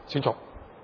請坐。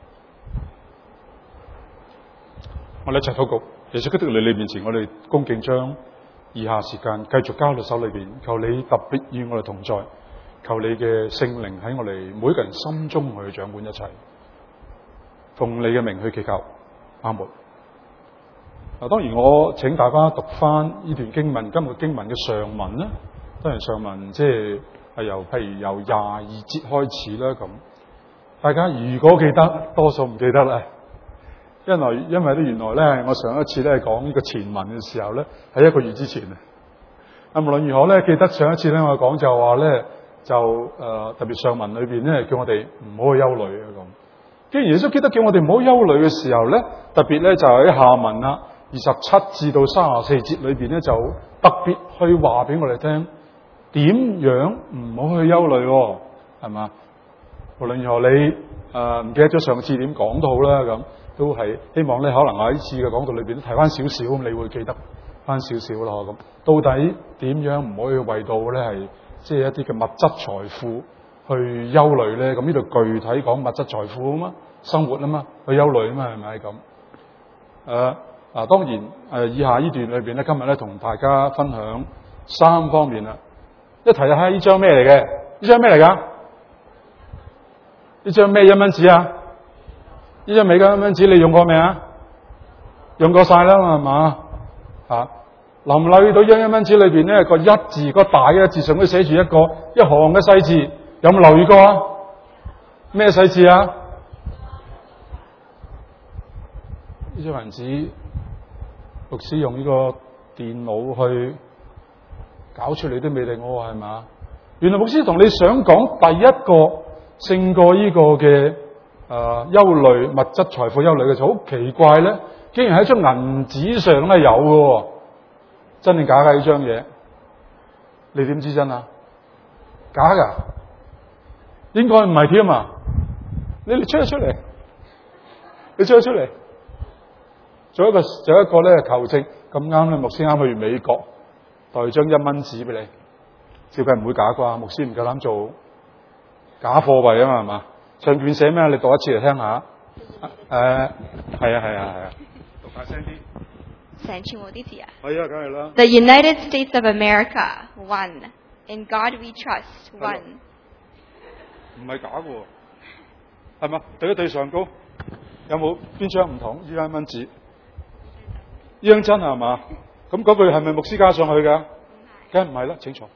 我哋一齊禱告，耶穌基督嚟你面前，我哋恭敬將以下時間繼續交到手裏邊，求你特別與我哋同在，求你嘅聖靈喺我哋每一個人心中去掌管一切，奉你嘅名去祈求，阿門。當然我請大家讀翻呢段經文，今日經文嘅上文咧，當然上文即係由譬如由22節開始啦咁。大家如果記得，多數唔記得啦。因為咧原來咧，我上一次咧講呢個前文嘅時候咧，係1個月之前啊。無論如何咧，記得上一次咧我講就話咧，特別上文裏邊咧叫我哋唔好去憂慮啊咁。既然耶穌基督叫我哋唔好憂慮嘅時候咧，特別咧就喺下文啦27至到34節裏邊咧就特別去話俾我哋聽，點樣唔好去憂慮，係嘛？無論如何你唔記得咗上次點講都好啦，咁都係希望咧可能喺呢次嘅講道裏邊都提翻少少，咁你會記得翻少少咯。咁到底點樣唔可以為到咧係即係一啲嘅物質財富去憂慮咧？咁呢度具體講物質財富啊嘛，生活啊嘛，去憂慮啊嘛，係咪咁？當然以下呢段裏邊咧，今日咧同大家分享3方面啦。一提下呢張咩嚟嘅？呢張咩嚟㗎？呢張咩1蚊紙啊？呢張美金1蚊紙你用過未啊？用過晒啦嘛，係嘛？留唔留意到1蚊紙裏邊咧個1字，個大嘅字上面寫住一行嘅細字，有冇留意過啊？咩細字啊？呢張銀紙牧師用呢個電腦去搞出嚟都未定喎，係嘛？原來牧師同你想講第一個勝過呢個嘅憂慮物質財富憂慮嘅就好奇怪咧，竟然喺張銀紙上咧有嘅，真定假㗎呢張嘢？你點知真啊？假㗎？應該唔係添啊！你哋出嚟，你出嚟，做一個咧求證，咁啱咧牧師啱去完美國，帶張1蚊紙俾你，照計唔會假啩？牧師唔夠膽做假貨幣啊嘛，係嘛？上卷寫咩？你讀一次嚟聽下。係啊，讀大聲啲。 想請我啲字啊？ 係啊，梗係啦。 The United States of America, one. In God we trust, one. 唔係假嘅，係嘛？對一對上高，有冇邊張唔同？呢張1蚊紙，呢張真係嘛？咁嗰句係咪牧師加上去㗎？梗係唔係啦，請坐。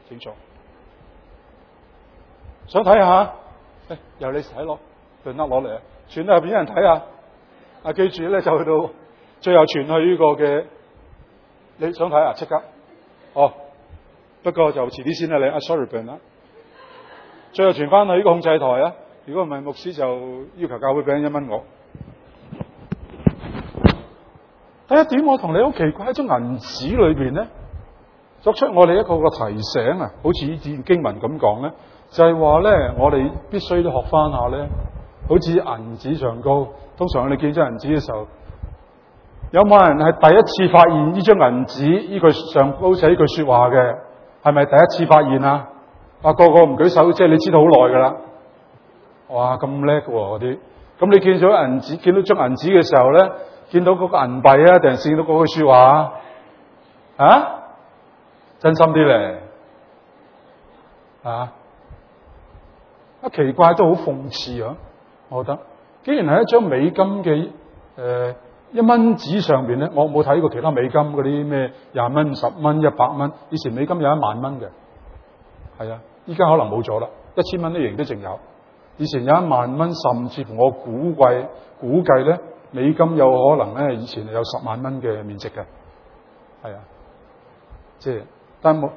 想睇下？由你睇落，就攞嚟啊！傳到入邊有人睇下。記住咧，就去到最後傳去呢個嘅，你想睇啊？即刻。不過就遲啲先啦，你sorry 啦。最後傳翻去呢個控制台啊！如果唔係牧師就要求教會俾1蚊我。第一點，我同你好奇怪喺張銀紙裏邊咧，作出我哋一個提醒啊！好似呢段經文咁講咧，就係話咧，我哋必須都學翻下咧，好似銀紙上高。通常我哋見張銀紙嘅時候，有冇人係第一次發現呢張銀紙呢句上高寫呢句說話嘅？係咪第一次發現啊？個個唔舉手，即係你知道好耐噶啦。哇，咁叻嘅嗰啲。咁你見到張銀紙嘅時候咧，見到嗰個銀幣啊，定係見到嗰句說話啊？真心啲咧，奇怪都好諷刺啊！我覺得，既然係一張美金嘅1蚊紙上邊咧，我冇睇過其他美金嗰啲咩20蚊、10蚊、100蚊。以前美金有1萬蚊嘅，係啊，依家可能冇咗啦。1000蚊啲型都仲有。以前有1萬蚊，甚至乎我估計咧，美金有可能咧，以前有10萬蚊嘅面值嘅，係啊，即係但冇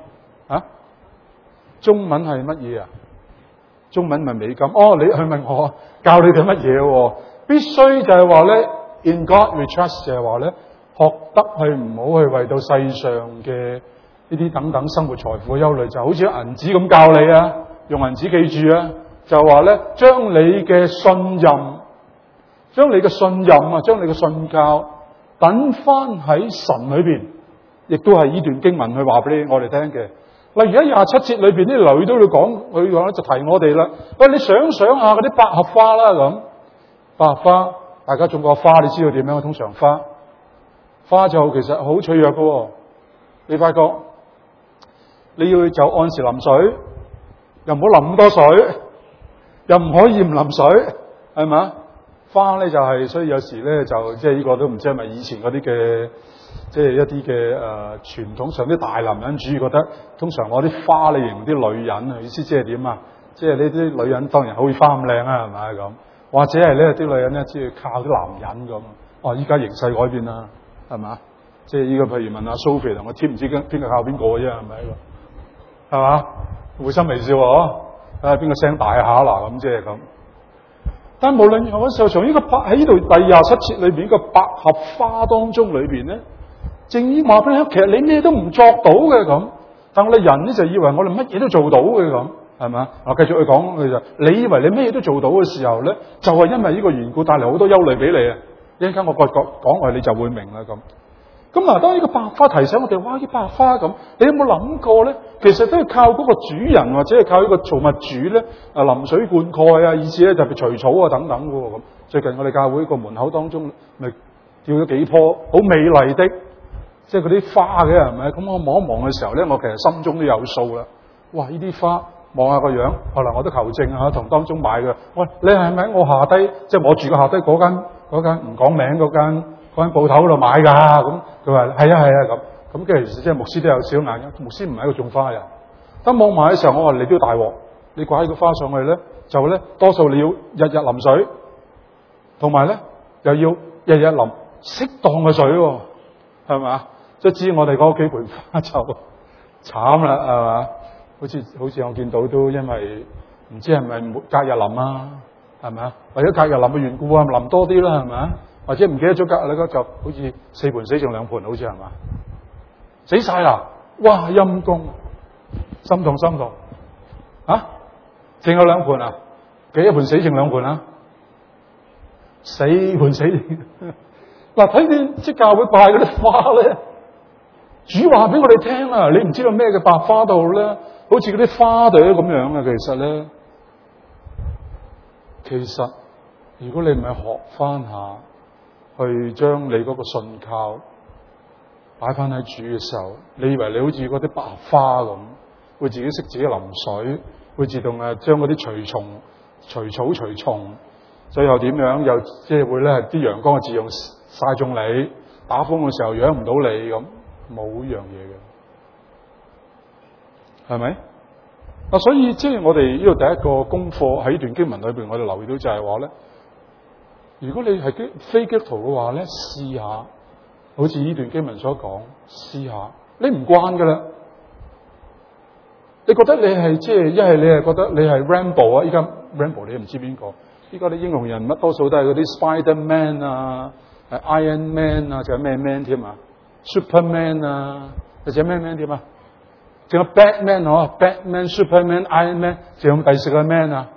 中文係乜嘢啊？中文咪美金？你去問我教你哋乜嘢？必須就係話咧 ，in God we trust 就係話咧，學得去唔好去為到世上嘅呢啲等等生活財富嘅憂慮，就好似銀紙咁教你啊，用銀紙記住啊，就話咧，將你嘅信任，將你嘅信教等翻喺神裏邊，亦都係呢段經文去話俾我哋聽嘅。例如喺27節裏邊啲女都要講，佢講就提我哋啦。喂，你想下嗰啲百合花啦咁， 百合花，大家種過花，你知道點樣？通常花就其實好脆弱嘅，你發覺你要就按時淋水，又唔好淋咁多水，又唔可以唔淋水，係咪？花咧就係，所以有時咧就即係呢個都唔知係咪以前嗰啲嘅，即係一啲嘅傳統上啲大男人主義覺得，通常攞啲花嚟形容啲女人，意思即係點啊？即係呢啲女人當然好似花咁靚啊，係咪咁？或者係咧啲女人咧，只係靠啲男人咁。哦，依家形勢改變啦，係嘛？即係依個譬如問阿 Sophie 同我知唔知邊個靠邊個啫？係咪？係嘛？會心微笑喎，睇下邊個聲大下啦咁，即係咁。但無論如何嘅時候，從呢個喺呢度第27節裏邊個百合花當中裏邊咧，正意話俾你聽，其實你咩都唔作到嘅咁，但我哋人咧就以為我哋乜嘢都做到嘅咁，係咪？我繼續去講佢就，你以為你咩嘢都做到嘅時候咧，就係因為呢個緣故帶嚟好多憂慮俾你啊！一陣間我講落你就會明啦咁。咁嗱，當呢個百合花提醒我哋，哇！啲百合花咁，你有冇諗過咧？其實都係靠嗰個主人或者係靠呢個造物主咧，淋水灌溉啊，以至咧特別除草啊等等嘅喎咁。最近我哋教會個門口當中咪吊咗幾棵好美麗的，即係嗰啲花嘅係咪？咁我望一望嘅時候咧，我其實心中都有數啦。哇！呢啲花望下個樣，後來我都求證嚇，同當中買嘅。喂，你係咪喺我下低，即係我住嘅下低嗰間唔講名嗰間鋪頭度買㗎？咁佢話係啊咁。咁其實即係牧師都有少眼嘅，牧師唔係一個種花人。當望埋嘅時候，我話你都要大鑊，你掛起個花上去咧，就咧多數你要日日淋水，同埋咧又要日日淋適當嘅水喎，係咪？即係知我哋嗰幾盆花就慘啦，係嘛？好似我見到都因為唔知係咪隔日淋啊，係咪啊？或者隔日淋嘅緣故啊，淋多啲啦，係咪啊？或者唔記得咗隔日咧，就好似4盆死剩2盆，好似係嘛？死晒啦！哇，陰公，心痛啊！剩有2盆啊？幾多盆死剩2盆啊？4盆死剩。嗱，睇見即教會拜嗰啲花咧，主話俾我哋聽啊，你唔知道咩嘅百花度咧，好似嗰啲花朵咁樣啊。其實如果你唔係學翻下，去將你嗰個信靠擺翻喺主嘅時候，你以為你好似嗰啲百合花咁，會自己識自己淋水，會自動將嗰啲除草除蟲，最後點樣又即係會咧啲陽光嘅自用曬中你，打風嘅時候養唔到你咁，冇樣嘢嘅，係咪？所以即係我哋呢度第一個功課喺段經文裏邊，我哋留意到就係話咧，如果你係非基督徒嘅話咧，試下，好似呢段經文所講，試下，你唔慣噶啦，你覺得你係即係一係你係覺得你係 Rambo 啊，依家 Rambo 你唔知邊個，依家啲英雄人物多數都係嗰啲 Spider-Man 啊，Iron Man 啊，仲有咩 Man 添啊 ，Superman 啊，或者咩 Man 添啊？仲有 Batman 嗬 ，Batman、Superman、Iron Man， 仲有第4個 Man 啊？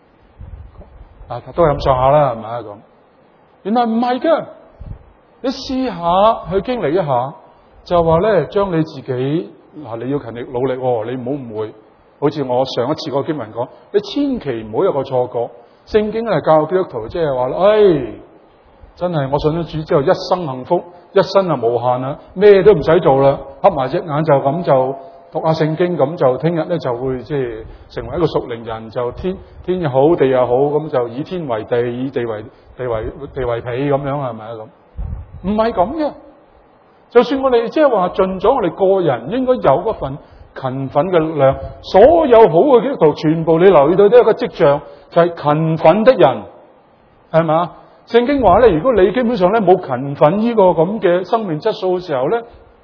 都係咁上下啦，係咪啊咁？原來唔係㗎，你試下去經歷一下，就話咧，將你自己你要勤力努力喎，你唔好誤會。好似我上一次個經文講，你千祈唔好有個錯覺，聖經係教基督徒，即係話真係我信咗主之後，一生幸福，一生就無限啦，咩都唔使做啦，合埋隻眼就咁就讀下聖經，咁就聽日咧就會即係成為一個屬靈人，就天又好地又好，咁就以天為地，以地為被咁樣，係咪啊咁？唔係咁嘅。就算我哋即係話盡咗我哋個人應該有嗰份勤奮嘅力量，所有好嘅基督徒全部你留意到都有一個跡象，就係勤奮的人，係咪？聖經話咧，如果你基本上咧冇勤奮呢個咁嘅生命質素嘅時候咧，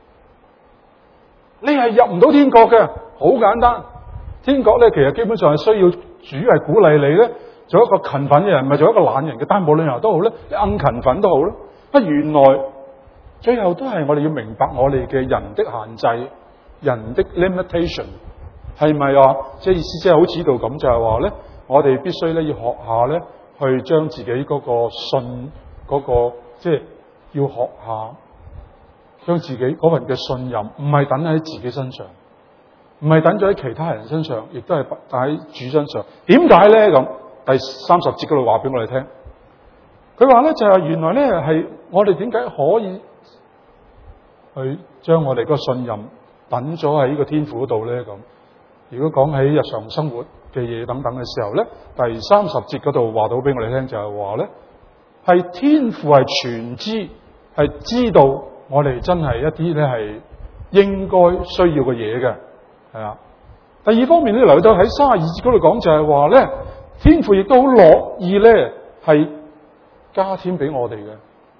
你係入唔到天國嘅。好簡單，天國咧其實基本上係需要主係鼓勵你咧做一個勤奮嘅人，唔係做一個懶人嘅。但係無論如何都好咧，你硬勤奮都好啦。原來最後都係我哋要明白我哋嘅人的限制，人的 limitation 係咪啊？即係意思即係好似呢度咁，就係話咧，我哋必須咧要學下咧，去將自己嗰個信嗰個即係要學下，將自己嗰份嘅信任唔係等喺自己身上，唔係等咗喺其他人身上，亦都係擺喺主身上。點解咧咁？第30節嗰度話俾我哋聽， 佢話咧就係原來咧係我哋點解可以去將我哋個信任等咗喺呢個天父嗰度咧咁？如果講起日常生活嘅嘢等等嘅時候咧，第30節嗰度話到俾我哋聽就係話咧，係天父係全知，係知道我哋真係一啲咧係應該需要嘅嘢嘅，係啊。第二方面咧，嚟到喺32節嗰度講就係話咧，天父亦都好樂意咧係加添俾我哋嘅，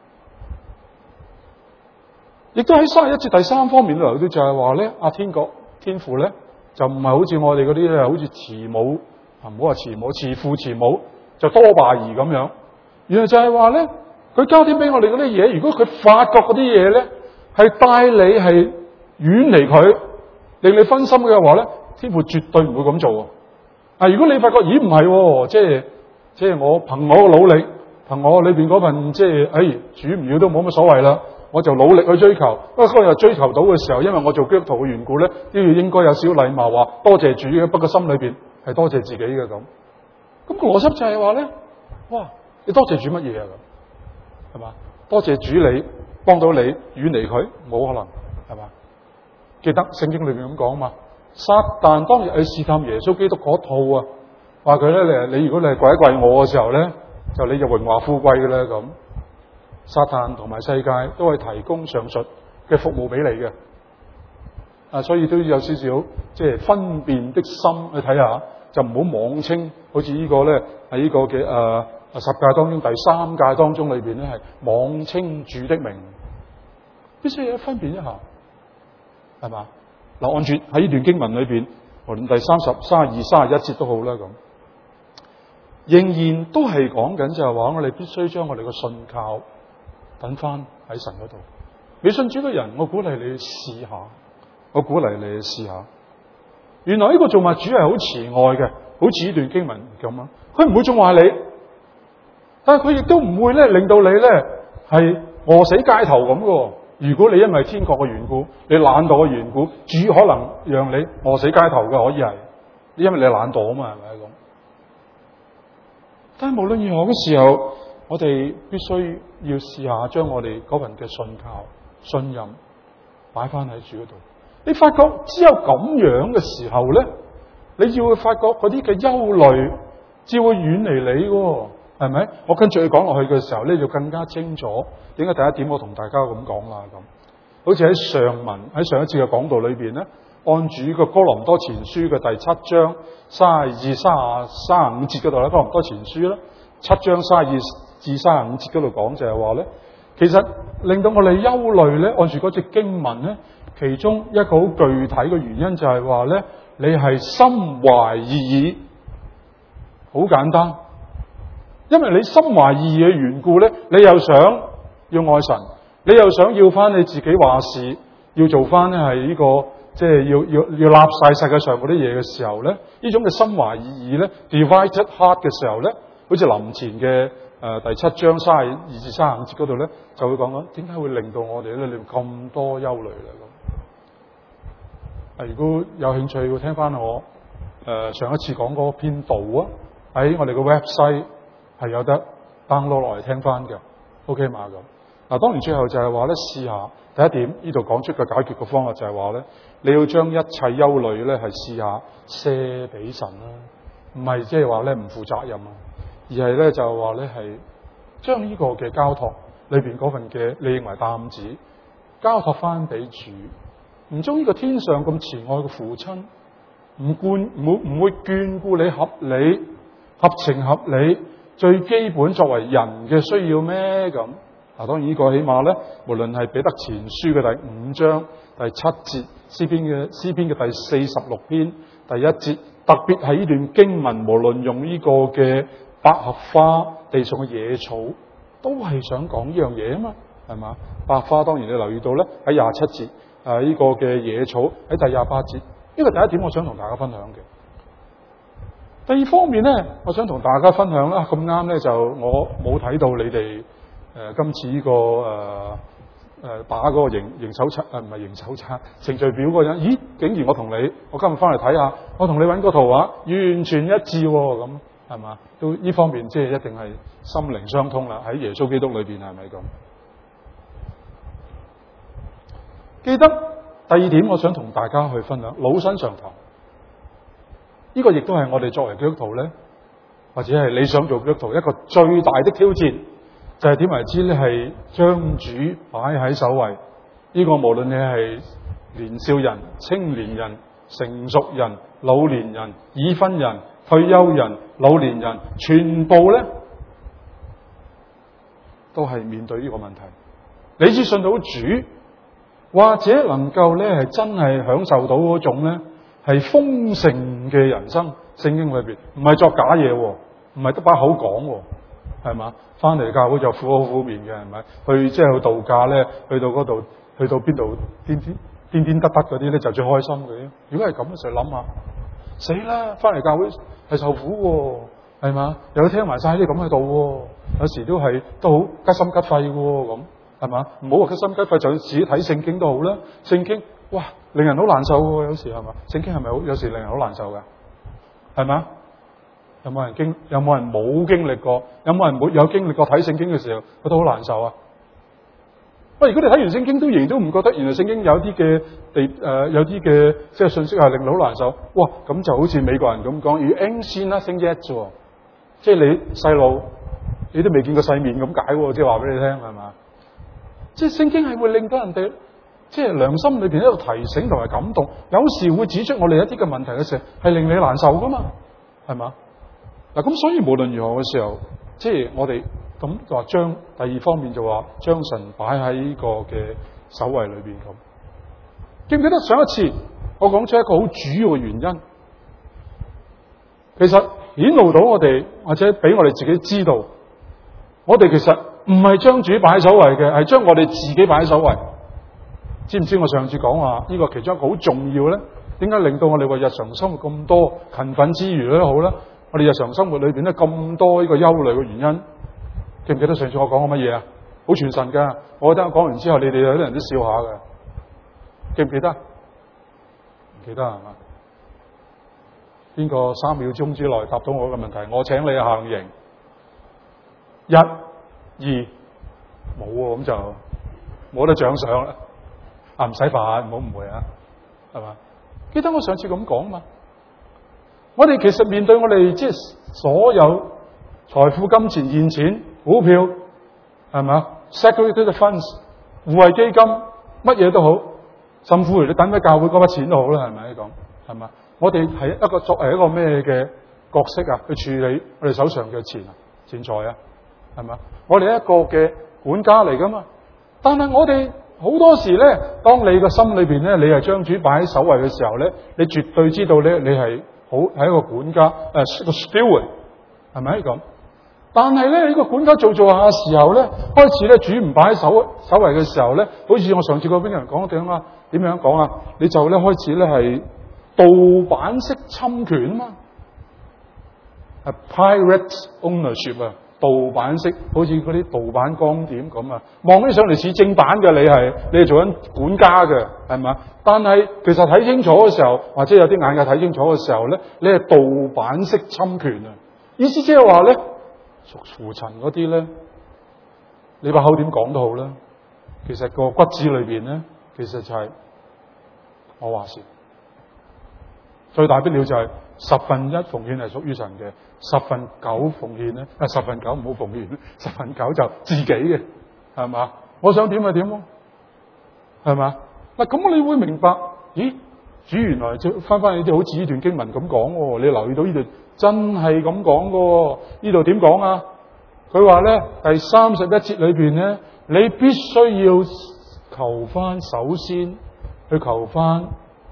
亦都喺31節第3方面嚟到就係話咧，天父咧就唔係好似我哋嗰啲咧，好似慈母啊，唔好話慈母，慈父慈母就多敗兒咁樣。原來就係話咧，佢加添俾我哋嗰啲嘢，如果佢發覺嗰啲嘢咧係帶你係遠離佢，令你分心嘅話咧，天父絕對唔會咁做。啊，如果你發覺咦唔係，即係我憑我嘅努力，憑我裏邊嗰份主唔要都冇乜所謂啦，我就努力去追求。不過嗰日追求到嘅時候，因為我做基督徒嘅緣故咧，都要應該有少少禮貌，話多謝主嘅。不過心裏邊係多謝自己嘅咁。咁個邏輯就係話咧，哇！你多謝主乜嘢啊？咁係嘛？多謝主你幫到你遠離佢，冇可能係嘛？記得聖經裏邊咁講嘛？撒旦當日去試探耶穌基督嗰套啊，話佢咧，你如果你係跪一跪我嘅時候咧，你就榮華富貴嘅咧咁。撒旦同埋世界都係提供上述嘅服務俾你嘅，啊，所以都有少少即係分辨的心去睇下，就唔好妄稱好似呢個咧喺呢個嘅10誡當中第3誡當中裏邊咧係妄稱主的名，必須要分辨一下，係嘛？嗱，按住喺呢段經文裏邊，無論第30、32、31節都好啦，咁仍然都係講緊就係話，我哋必須將我哋嘅信靠等翻喺神嗰度。未信主嘅人，我鼓勵你試下，原來呢個造物主係好慈愛嘅，好似呢段經文咁啊，佢唔會縱壞你，但係佢亦都唔會咧令到你咧係餓死街頭咁嘅。如果你因為天國嘅緣故，你懶惰嘅緣故，主可能讓你餓死街頭嘅，可以係，因為你懶惰啊嘛，係咪咁？但係無論如何嘅時候，我哋必須要試下將我哋嗰份嘅信靠、信任擺翻喺主嗰度。你發覺只有咁樣嘅時候咧，你要會發覺嗰啲嘅憂慮，只會遠離你嘅。係咪？我跟住佢講落去嘅時候咧，就更加清楚。點解第一點我同大家咁講啦？咁好似喺上一次嘅講道裏邊咧，按住個哥林多前書嘅第7章32至35節嗰度咧，哥林多前書啦7章32至35節嗰度講就係話咧，其實令到我哋憂慮咧，按住嗰隻經文咧，其中一個好具體嘅原因就係話咧，你係心懷二意，好簡單。因為你心懷二意嘅緣故咧，你又想要愛神，你又想要翻你自己話事，要做翻咧係呢個即係要立晒世界上嗰啲嘢嘅時候咧，呢種嘅心懷二意咧 ，divided heart 嘅時候咧，好似林前嘅第7章32至35節嗰度咧，就會講緊點解會令到我哋咧咁多憂慮咧咁。如果有興趣要聽翻我上一次講嗰篇道啊，喺我哋嘅 website。係有得 download 落嚟聽翻嘅 ，OK 嘛咁。嗱，當然最後就係話咧，試下第一點，呢度講出嘅解決嘅方法就係話咧，你要將一切憂慮咧係試下卸俾神啦，唔係即係話咧唔負責任啊，而係咧就係話咧係將呢個嘅交託裏邊嗰份嘅你認為擔子交託翻俾主，唔將呢個天上咁慈愛嘅父親唔會眷顧你合理、合情合理。最基本作為人嘅需要咩咁？嗱，當然呢個起碼咧，無論係彼得前書嘅第5章第7節，詩篇嘅第46篇第1節，特別係呢段經文，無論用呢個嘅百合花、地上嘅野草，都係想講呢樣嘢啊嘛，係嘛？百合花當然你留意到咧，喺27節呢個嘅野草喺第28節，呢個第一點我想同大家分享嘅。第二方面咧，我想同大家分享啦。咁啱咧，就我冇睇到你哋今次呢個打嗰個營手冊唔係營手冊程序表嗰個人，咦？竟然我今日翻嚟睇下，我同你揾個圖畫完全一致喎咁。 係嘛？都呢方面即係一定係心靈相通啦。喺耶穌基督裏邊係咪咁？記得第二點，我想同大家去分享老生常談。呢個亦都係我哋作為基督徒咧，或者係你想做基督徒一個最大的挑戰，就係點為之咧？係將主擺喺首位。呢個無論你係年少人、青年人、成熟人、老年人、已婚人、退休人、老年人，全部咧都係面對呢個問題。你只信到主，或者能夠咧係真係享受到嗰種咧係豐盛嘅人生。聖經裏邊唔係作假嘢，唔係得把口講，係嘛？翻嚟教會就苦口苦面嘅，係咪？即係去度假咧，去到嗰度，去到邊度癲癲得得嗰啲咧就最開心嘅。如果係咁嘅時候諗下，死啦！翻嚟教會係受苦，係嘛？又聽埋晒啲咁喺度，有時都好吉心吉肺嘅咁，係嘛？唔好話吉心吉肺，就自己睇聖經都好啦。聖經哇，令人好難受嘅，有時係嘛？聖經係咪有時令人好難受㗎？係嘛？有冇人冇經歷過？有冇人有經歷過睇聖經嘅時候覺得好難受啊？喂，如果你睇完聖經仍然都唔覺得，原來聖經有啲嘅即係信息係令你好難受，哇！咁就好似美國人咁講，要 ain't seen nothing yet 啫，即係你細路，你都未見過世面咁解，即係話俾你聽係嘛？即係聖經係會令到人哋即係良心裏邊喺度提醒同埋感動，有時會指出我哋一啲嘅問題嘅時候，係令你難受噶嘛，係嘛？嗱，咁所以無論如何嘅時候，即係我哋咁就話將第二方面就話將神擺喺呢個嘅首位裏邊咁。記唔記得上一次我講出一個好主要嘅原因？其實顯露到我哋或者俾我哋自己知道，我哋其實唔係將主擺喺首位嘅，係將我哋自己擺喺首位。知唔知我上次講話呢個其中一個好重要咧？點解令到我哋話日常生活咁多勤奮之餘咧好咧？我哋日常生活裏邊咧咁多呢個憂慮嘅原因，記唔記得上次我講過乜嘢啊？好傳神噶，我覺得我講完之後，你哋有啲人都笑下噶，記唔記得？唔記得係嘛？邊個3秒鐘之內答到我嘅問題，我請你下令營。1、2，冇喎，咁就冇得獎賞啦。唔使煩，唔好誤會啊，係嘛？記得我上次咁講嘛？我哋其實面對我哋即係所有財富、金錢、現錢、股票，係嘛 ？Security funds、護衛基金，乜嘢都好，甚至乎你等喺教會嗰筆錢都好啦，係咪咁？係嘛？我哋係一個作為一個咩嘅角色啊？去處理我哋手上嘅錢財啊？係嘛？我哋一個嘅管家嚟噶嘛？但係我哋好多時咧，當你個心裏邊咧，你係將主擺喺首位嘅時候咧，你絕對知道咧，你係一個管家，個 steward 係咪咁？但係咧，呢個管家做下時候咧，開始咧主唔擺喺首位嘅時候咧，好似我上次嗰邊人講點樣講啊？你就咧開始咧係盜版式侵權啊嘛，係 pirate ownership 啊。盜版式，好似嗰啲盜版光點咁啊，望起上嚟似正版嘅，你係做緊管家嘅，係嘛？但係其實睇清楚嘅時候，或者有啲眼界睇清楚嘅時候咧，你係盜版式侵權啊！意思即係話咧，屬乎塵嗰啲咧，你把口點講都好啦，其實個骨子裏邊咧，其實就係我話事，最大不了就係1/10奉獻係屬於神嘅，9/10奉獻咧，9/10唔好奉獻，9/10就自己嘅，係嘛？我想點就點咯，係嘛？嗱，咁你會明白，咦？主原來翻呢啲好似呢段經文咁講，你留意到呢度真係咁講噶？呢度點講啊？佢話咧第31節裏邊咧，你必須要求翻，首先去求翻。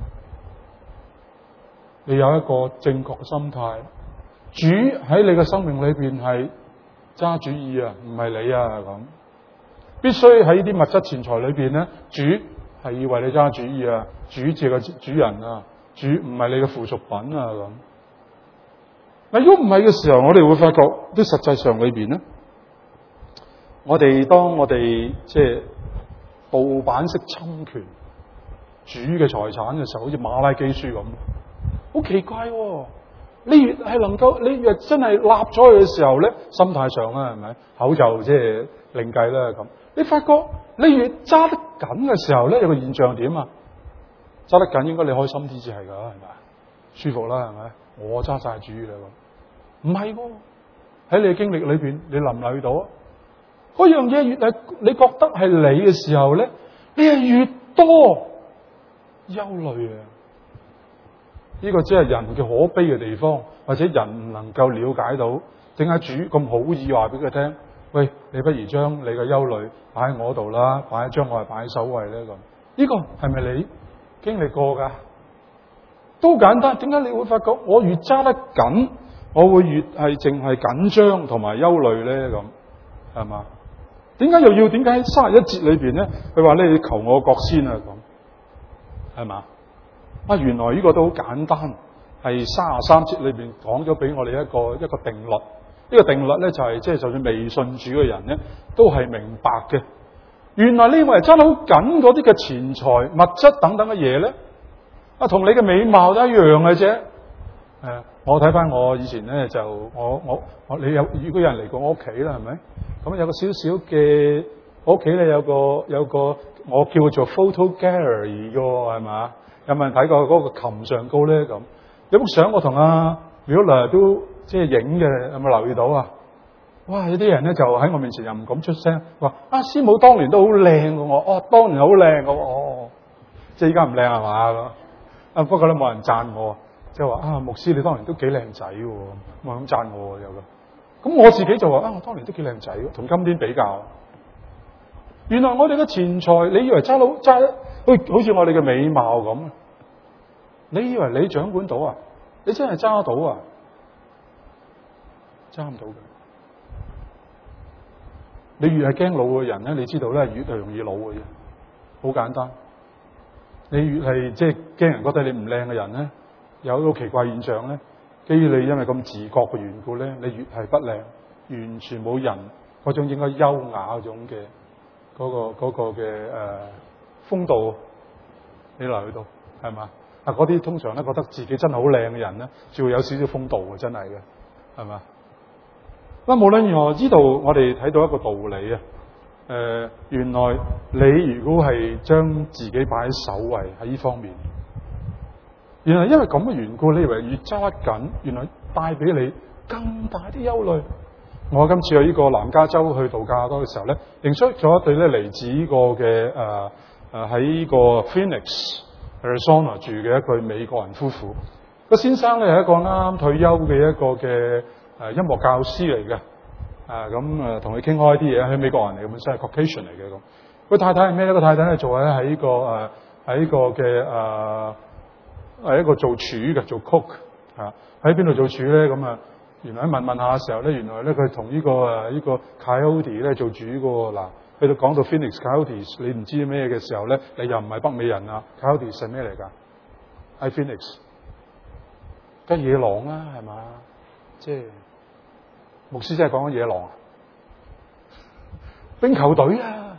你有一個正確嘅心態，主喺你嘅生命裏邊係揸主意啊，唔係你啊咁。必須喺啲物質錢財裏邊咧，主係要為你揸主意啊，主字嘅主人啊，主唔係你嘅附屬品啊咁。嗱，如果唔係嘅時候，我哋會發覺啲實際上裏邊咧，當我哋即係盜版式侵權主嘅財產嘅時候，好似馬拉基書咁。好奇怪喎！ 你越係能夠，你越真係立咗佢嘅時候咧，心態上啦，係咪？口就即係另計啦咁。你發覺你越揸得緊嘅時候咧，有個現象點啊？揸得緊應該你開心啲至係㗎，係咪？舒服啦，係咪？我揸晒主啦咁，唔係喎。喺你嘅經歷裏邊，你留唔留意到啊？嗰樣嘢越係你覺得係你嘅時候咧，你係越多憂慮啊！呢個只係人嘅可悲嘅地方，或者人唔能夠了解到點解主咁好意話俾佢聽，喂，你不如將你嘅憂慮擺喺我度啦，將我係擺喺首位咧咁。呢個係咪你經歷過㗎？都簡單。點解你會發覺我越揸得緊，我會越係淨係緊張同埋憂慮咧咁？係嘛？點解喺31節裏邊咧？佢話咧，你求我國先啊咁，係嘛？啊，原來呢個都好簡單，係33節裏邊講咗俾我哋一個定律。呢個定律咧就係就算未信主嘅人咧，都係明白嘅。原來呢個係揸得好緊嗰啲嘅錢財、物質等等嘅嘢咧，同你嘅美貌都一樣嘅啫。我睇翻我以前咧就你如果有人嚟過我屋企啦，係咪？咁有個少少嘅，我屋企咧有個我叫做 photo gallery 嘅，係嘛？有冇人睇過嗰個琴上高咧咁？有幅相我同阿 Miller 都即係影嘅，有冇留意到啊？哇！有啲人咧就喺我面前又唔敢出聲，話師母當年都好靚嘅我，當年好靚嘅我，即係依家唔靚係嘛？不過咧冇人讚我，即係話牧師你當年都幾靚仔喎，冇人咁讚我又咁。咁我自己就話我當年都幾靚仔，同今天比較。原來我哋嘅錢財，你以為揸好似我哋嘅美貌咁，你以為你掌管到啊？你真係揸到啊？揸唔到嘅。你越係驚老嘅人咧，你知道咧越係容易老嘅啫。好簡單。你越係即係驚人覺得你唔靚嘅人咧，有一個奇怪現象咧，基於你因為咁自覺嘅緣故咧，你越係不靚，完全冇人嗰種應該優雅嗰種嘅嗰個嘅風度，你留意到係嘛？嗰啲通常咧覺得自己真係好靚嘅人咧，就會有少少風度嘅，真係嘅，係嘛？無論如何，知道我哋睇到一個道理啊。原來你如果係將自己擺喺首位喺呢方面，原來因為咁嘅緣故，你以為越揸緊，原來帶俾你更大啲憂慮。我今次去呢個南加州去度假多嘅時候咧，認識咗一對咧嚟自呢個嘅喺呢個 Phoenix Arizona 住嘅一對美國人夫婦。個先生咧係一個啱退休嘅一個嘅音樂教師嚟嘅。同佢傾開啲嘢，喺美國人嚟嘅，本身係 Caucasian 嚟嘅咁。個太太係咩咧？個太太係做喺呢個喺個嘅係一個做廚嘅，做 cook 喺邊度做廚咧？咁原來問下嘅時候咧，原來咧佢同呢個 Coyote 咧做主嘅喎。嗱，去到講到 Phoenix Coyotes，你唔知咩嘅時候咧，你又唔係北美人啊 ？Coyotes 係咩嚟㗎？喺 Phoenix，梗係野狼啦，係嘛？即係。牧師真係講緊野狼啊！冰球隊啊，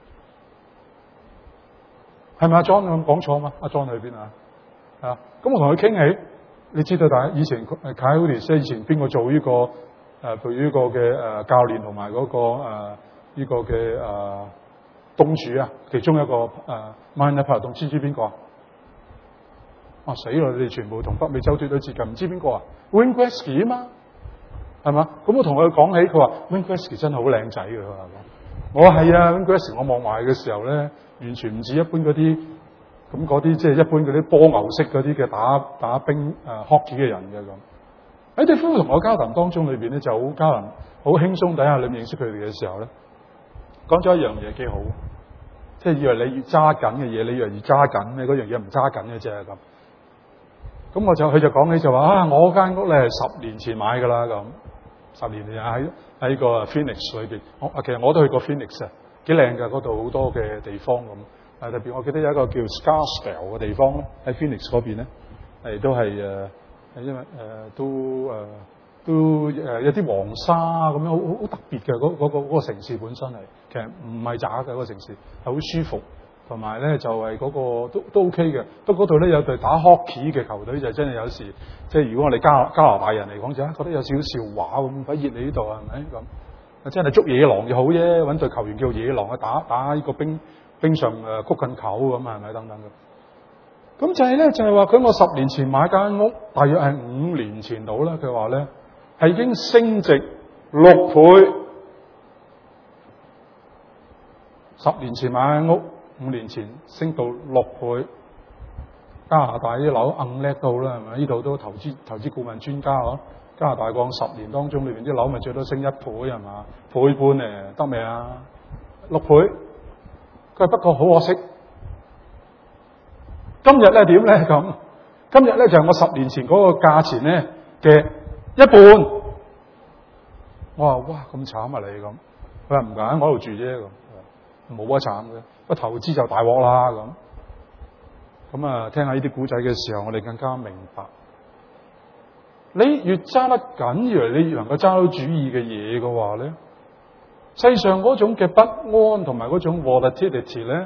係咪阿 John 咁講錯嘛？阿 John 去邊啊？咁我同佢傾起，你知道但係以前 Coyotes 以前邊個做呢個譬如呢個嘅教練同埋嗰個呢個嘅東主啊？其中一個minor part 知唔知邊個啊？死啦！你哋全部同北美洲隊接近，唔知邊個啊 ？Wayne Gretzky 啊嘛？係嘛？咁我同佢講起，佢話 Wayne Gretzky 真係好靚仔嘅。佢話我係啊 Wayne Gretzky，我望埋嘅時候咧，完全唔似一般嗰啲咁嗰啲即係一般嗰啲波牛式嗰啲嘅打冰hockey 嘅人嘅咁。喺對夫婦同我交談當中裏邊咧，就好交談好輕鬆底下裏面認識佢哋嘅時候咧，講咗一樣嘢幾好，即係以為你越揸緊嘅嘢，你以為越揸緊嘅嗰樣嘢唔揸緊嘅啫咁。咁佢就講起就話我間屋咧係10年前買㗎啦咁，10年前喺個 Phoenix 裏邊。其實我都去過 Phoenix 啊，幾靚㗎，嗰度好多嘅地方咁。特別我記得有一個叫 Scarsdale 嘅地方咧，喺 Phoenix 嗰邊咧，都係因為都有啲黃沙咁樣，好特別嘅嗰個城市本身係，其實唔係渣嘅嗰個城市，係好舒服。 同埋咧就係嗰個都 OK 嘅。不過嗰度咧有隊打 hockey 嘅球隊就真係有時，即係如果我哋加拿大人嚟講就覺得有少少笑話咁，鬼熱你呢度係咪咁？真係捉野狼就好啫，揾隊球員叫野狼去打呢個冰上曲棍球咁係咪等等嘅？咁就係咧就係話佢我10年前買間屋，大約係5年前到啦。佢話咧係已經升值6倍。10年前買間屋，5年前升到6倍。加拿大啲樓硬叻到啦，係咪？呢度都投資顧問專家嗬。加拿大過10年當中裏邊啲樓咪最多升1倍係嘛？倍半咧得未啊？6倍。佢不過好可惜，今日咧點咧咁？今日咧就係我10年前嗰個價錢咧嘅一半。我話哇咁慘啊你咁，佢話唔緊，我喺度住啫咁。冇乜慘嘅，不投資就大鑊啦咁。咁啊，聽下呢啲古仔嘅時候，我哋更加明白，你越揸得緊，以為你越能夠揸到主意嘅嘢嘅話咧，世上嗰種嘅不安同埋嗰種 volatility 咧，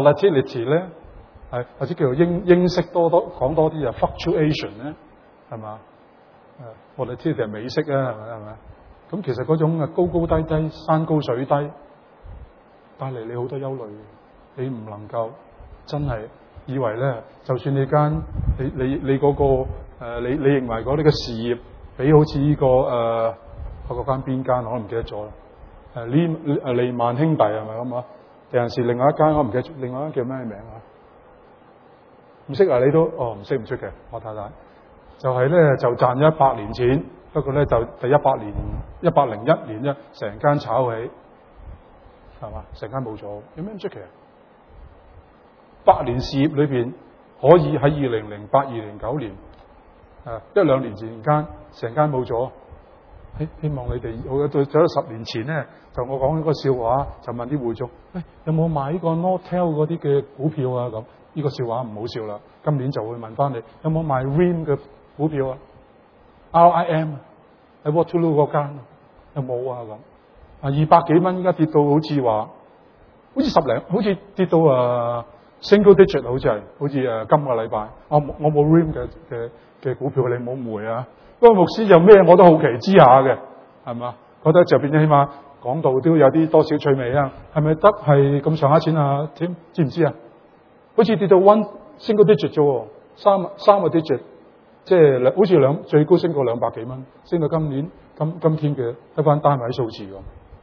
係或者叫做英式講多啲啊 fluctuation 咧，係嘛？volatility 係美式啊，係咪？咁其實嗰種高高低低、山高水低，帶嚟你好多憂慮，你唔能夠真係以為咧，就算你間你嗰個你認為嗰啲嘅事業比好似呢個嗰間邊間我都唔記得咗啦，利萬兄弟係咪咁啊？定係另外一間我唔記得，另外一間叫咩名啊？唔識啊？你都唔識唔出嘅，我太太就係咧就賺咗100年錢，不過咧就第101年啫，成間炒起。係嘛？成間冇咗，有咩咁出奇啊？100年事業裏邊，可以喺2008、2009年1-2年間成間冇咗。希望你哋我到咗10年前咧，就我講呢個笑話，就問啲會眾，有冇買呢個 Nortel 嗰啲嘅股票啊？咁呢個笑話唔好笑啦。今年就會問翻你，有冇買 RIM 嘅股票啊 ？RIM 喺 Waterloo 嗰間有冇啊？咁200幾蚊，依家跌到好似話，好似跌到single digit，好似今個禮拜，我冇 RIM 嘅股票，你唔好誤會啊！不過牧師有咩我都好奇知下嘅，係嘛？覺得就變咗起碼講道都有啲多少趣味啊！係咪得係咁上下錢啊？添知唔知啊？好似跌到 one single digit 啫，三個 digit， 即係好似最高升過200幾蚊，升到今天嘅一班單位數字咁。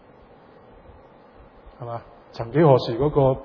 係嘛？曾幾何時嗰個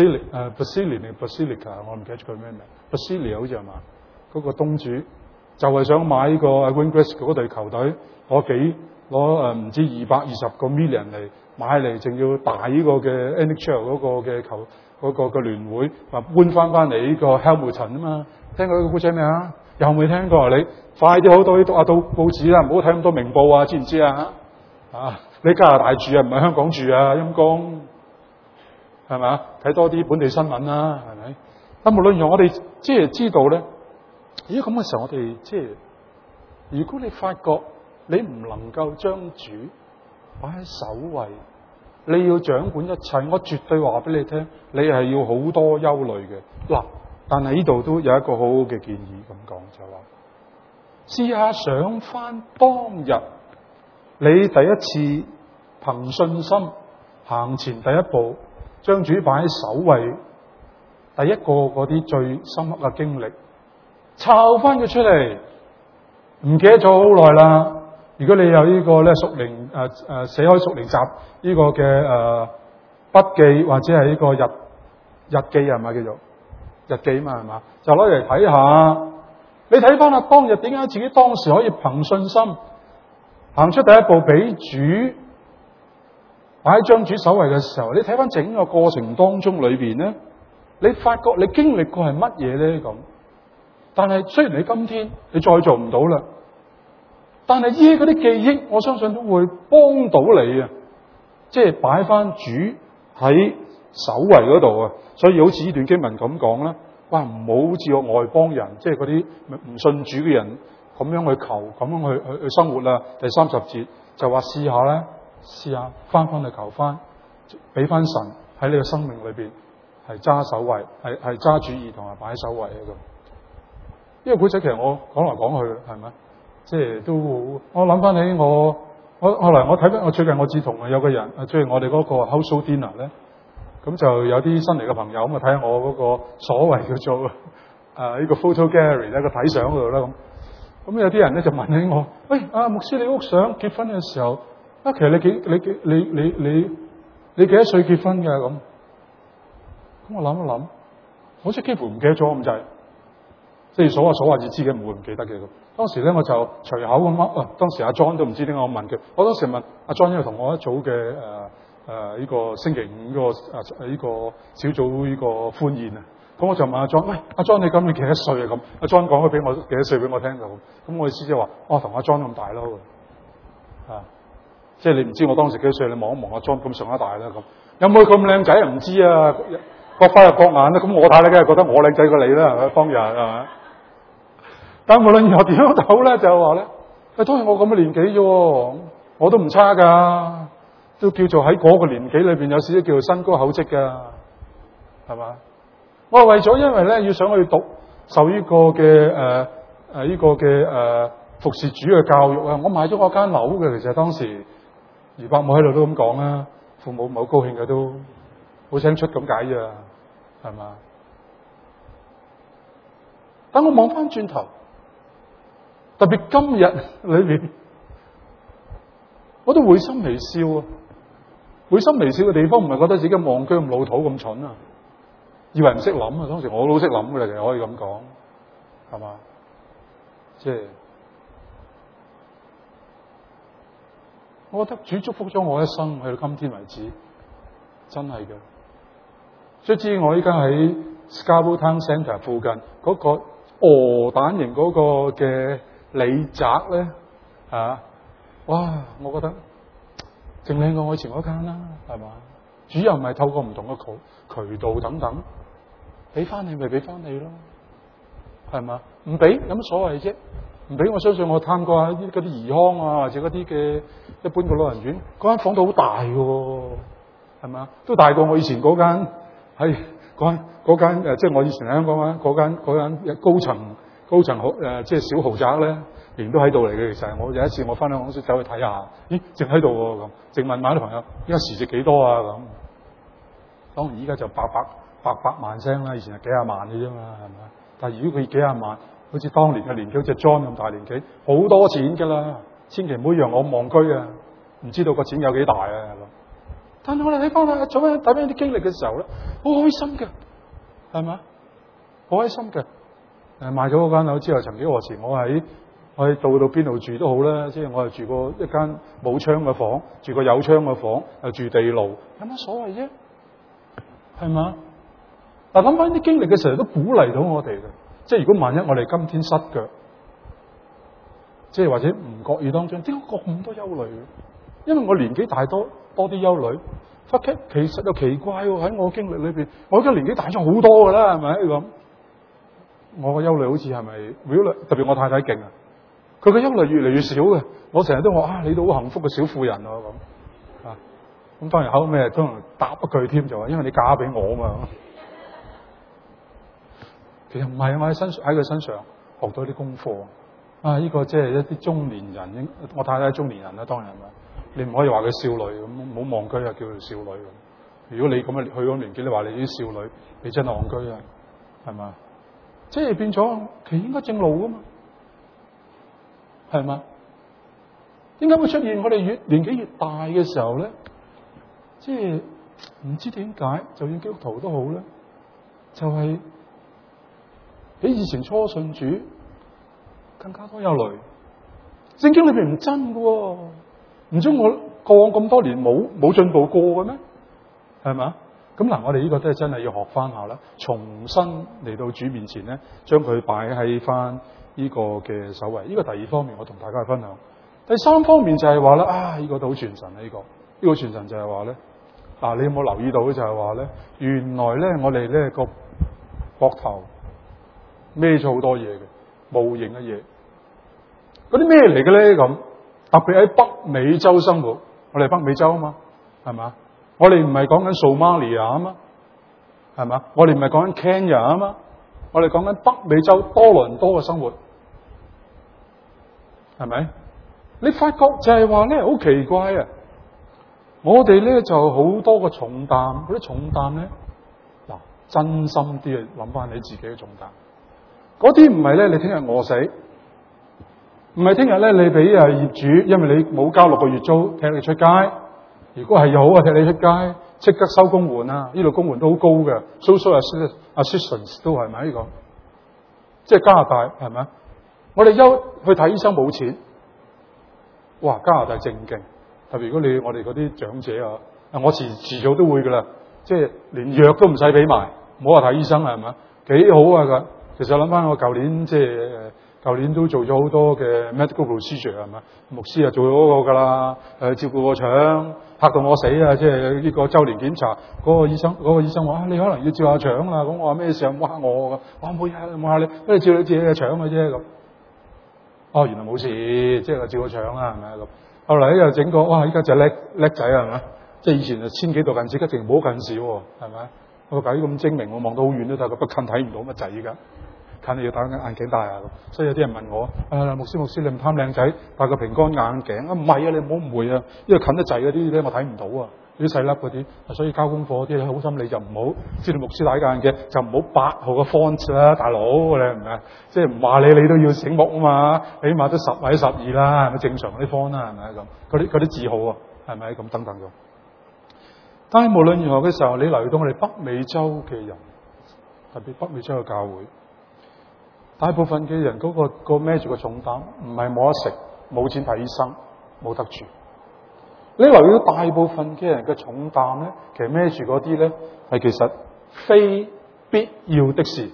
Basilica， 我唔記得咗佢咩名 ，Basilia 好似係嘛？嗰個東主就係想買呢個 Wingfield 嗰隊球隊，攞唔知220個 million 嚟買嚟，仲要大呢個嘅 NHL 嗰個嘅球嗰個嘅聯會，話搬翻嚟呢個 Hamilton 啊嘛？聽過呢個故仔未啊？又未聽過你？快啲好多啲讀下到報紙啦，唔好睇咁多明報啊！知唔知啊？你加拿大住啊，唔係香港住啊，陰公係咪？睇多啲本地新聞啦，係咪？但無論如何，我哋即係知道咧，如果咁嘅時候，我哋即係如果你發覺你唔能夠將主擺喺首位，你要掌管一切，我絕對話俾你聽，你係要好多憂慮嘅嗱。但係呢度都有一個好好嘅建議咁講，就話試下想翻當日。你第一次憑信心行前第一步，將主擺喺首位，第一個嗰啲最深刻嘅經歷，抄翻佢出嚟，唔記得咗好耐啦。如果你有呢個咧屬靈寫開屬靈集呢個嘅筆記或者係呢個日記係咪叫做日記嘛係嘛？就攞嚟睇下，你睇翻下當日點解自己當時可以憑信心行出第一步，俾主擺喺將主首位嘅時候，你睇翻整個過程當中裏邊咧，你發覺你經歷過係乜嘢咧咁？但係雖然你今天你再做唔到啦，但係依嗰啲記憶，我相信都會幫到你啊！即係擺翻主喺首位嗰度啊！所以好似呢段經文咁講啦，哇！唔好似個外邦人，即係嗰啲唔信主嘅人。咁樣去求，咁樣去生活啦。第30節就話試下翻去求翻，俾翻神喺你嘅生命裏邊係揸首位，係揸主意同埋擺首位喺度。呢個古仔其實我講來講去係咪？即係都我諗翻起我後來我睇翻我最近我自同有個人即係我哋嗰個 household dinner 咧，咁就有啲新嚟嘅朋友咁啊睇下我嗰個所謂叫做呢個 photo gallery 咧個睇相嗰度啦咁有啲人咧就問起我，喂牧師你屋相結婚嘅時候其實你幾多歲結婚嘅咁我諗一諗，我即係幾乎唔記得咗咁滯。即係數下就知嘅，唔會唔記得嘅咁。當時咧我就隨口咁噏，當時阿 John 都唔知點解我問佢。我當時問阿 John，因為同我一組嘅呢個星期五呢個小組呢個歡宴啊。咁我就問阿 John， 喂阿 John 你今年幾多歲啊？咁阿 John 講咗俾我幾多歲俾我聽就咁。咁我意思即係話，同阿 John 咁大咯。即係你唔知我當時幾多歲，你望一望阿 John 咁上下大啦咁。有冇咁靚仔唔知啊？各花入各眼啦。咁我睇咧，梗係覺得我靚仔過你啦，係咪？當日係咪？但無論如何點都好咧，就係話咧，當然我咁嘅年紀啫，我都唔差噶，都叫做喺嗰個年紀裏邊有少少叫做身高口積噶，係嘛？我係為咗因為咧要想去受呢個嘅呢個嘅服侍主嘅教育啊，我買咗我間樓嘅。其實當時余伯母喺度都咁講啦，父母唔係好高興嘅，都好聲出咁解啫，係嘛？等我望翻轉頭。特別今日裏邊，我都會心微笑啊！會心微笑嘅地方唔係覺得自己戇居咁老土咁蠢啊，以為唔識諗啊！當時我都識諗噶啦，其實可以咁講，係嘛？即係，我覺得主祝福咗我一生，去到今天為止，真係嘅。所以至於我依家喺 Scarborough Town Centre 附近嗰個鵝蛋型嗰個嘅李宅咧哇！我覺得淨靚過我以前嗰間啦，係嘛？主又唔係透過唔同嘅渠道等等，俾翻你咪俾翻你咯，係嘛？唔俾有乜所謂啫？唔俾我相信我探過嗰啲兒康啊，或者嗰啲嘅一般嘅老人院，嗰間房都好大嘅喎，係嘛？都大過我以前嗰間喺嗰間即係我以前喺香港嗰間高層即係小豪宅咧，仍然都喺度嚟嘅。其實我有一次我翻香港走去睇下，咦，淨喺度喎咁，淨問埋啲朋友，依家時值幾多啊咁？當然依家就百萬聲啦，以前係幾廿萬嘅啫嘛，係咪？但係如果佢幾廿萬，好似當年嘅年紀，好似 John 咁大年紀，好多錢㗎啦，千祈唔好讓我望居啊！唔知道個錢有幾大啊！但係我哋睇翻啦，做咩睇翻啲經歷嘅時候咧，好開心嘅，係咪？好開心嘅。賣咗嗰間樓之後，曾幾何時我喺到邊度住都好啦，即係我係住過一間冇窗嘅房，住過有窗嘅房，又住地牢，有乜所謂啫？係嘛？嗱，諗翻啲經歷嘅時候，都鼓勵到我哋嘅。即係如果萬一我哋今天失腳，即係或者唔覺意當中，點解咁多憂慮？因為我年紀大多啲憂慮。其實又奇怪喎，喺我經歷裏邊，我而家年紀大咗好多噶啦，係咪咁？我個憂慮好似係咪？特別我太太勁啊，佢嘅憂慮越嚟越少嘅。我成日都話你都好幸福嘅小婦人啊咁啊。咁當然後尾都能答一句添，就話因為你嫁俾我嘛。其實唔係啊，我喺佢身上學到啲功課啊。呢個即係一啲中年人，我太太係中年人啦，當然係咪？你唔可以話佢少女咁，唔好望居啊，叫佢少女咁。如果你咁樣去嗰年紀，你話你啲少女，你真係戇居啊，係嘛？即係變咗，其實應該正路噶嘛，係嘛？點解會出現我哋年紀越大嘅時候咧？即係唔知點解，就算基督徒都好咧，就係比以前初信主更加多憂慮。聖經裏邊唔真噶喎，唔知我過往咁多年冇進步過嘅咩？係嘛？咁嗱，我哋呢個都係真係要學翻下啦，重新嚟到主面前咧，將佢擺喺翻呢個嘅首位。呢個第二方面，我同大家分享。第三方面就係話咧，呢個都好傳神啊！呢個傳神就係話咧，你有冇留意到就係話咧，原來咧我哋咧個膊頭孭咗好多嘢嘅無形嘅嘢，嗰啲咩嚟嘅咧？咁特別喺北美洲生活，我哋北美洲啊嘛，係嘛？我哋唔係講緊索馬利亞啊嘛， 係嘛？我哋唔係講緊 Kenya 啊嘛，我哋講緊北美洲多倫多嘅生活，係咪？你發覺就係話咧，好奇怪啊！我哋咧就好多個重擔，嗰啲重擔咧，嗱，真心啲去諗翻你自己嘅重擔，嗰啲唔係咧，你聽日餓死，唔係聽日咧你俾業主，因為你冇交6個月租，踢你出街。如果係有好啊，踢你出街，即刻收公援啊！呢度公援都好高嘅 ，social assistance 都係咪呢個？即係加拿大係咪？我哋去睇醫生冇錢，哇！加拿大正勁。特別如果我哋嗰啲長者啊，我遲早都會噶啦，即係連藥都唔使俾埋，唔好話睇醫生係咪？幾好啊！㗎，其實諗翻我舊年舊年都做咗好多嘅 medical procedure 係咪？牧師啊做咗嗰個㗎啦，照顧個腸，嚇到我死啊！即係呢個週年檢查，嗰個醫生話你可能要照下腸啦，咁我話咩事啊？唔好嚇我㗎，我冇嘢冇嚇你，不如照你自己嘅腸嘅啫咁。哦，原來冇事，即係照個腸啦，係咪咁？後嚟咧又整個，哇！依家就叻仔係咪？即係以前就1000幾度近視，而家淨冇近視喎，係咪？個鬼咁精明，我望到好遠都睇，個近睇唔到乜滯㗎，近你要戴眼鏡戴啊咁。所以有啲人問我，牧師你唔貪靚仔，戴個平光眼鏡啊？唔係啊，你唔好誤會啊，因為近得滯嗰啲咧我睇唔到啊，啲細粒嗰啲，所以交功課啲好心你就唔好知道牧師戴眼鏡，就唔好8號嘅 font 啦，大佬你係咪？即係唔話你都要醒目啊嘛，起碼都10或者12啦，係咪正常嗰啲 font 啦，係咪咁？嗰啲字號啊，係咪咁等等咁？但係無論如何嘅時候，你嚟到我哋北美洲嘅人，特別北美洲嘅教會，大部分嘅人嗰個孭住個重擔，唔係冇得食，冇錢睇醫生，冇得住。你留意到大部分嘅人嘅重擔咧，其實孭住嗰啲咧係其實非必要的事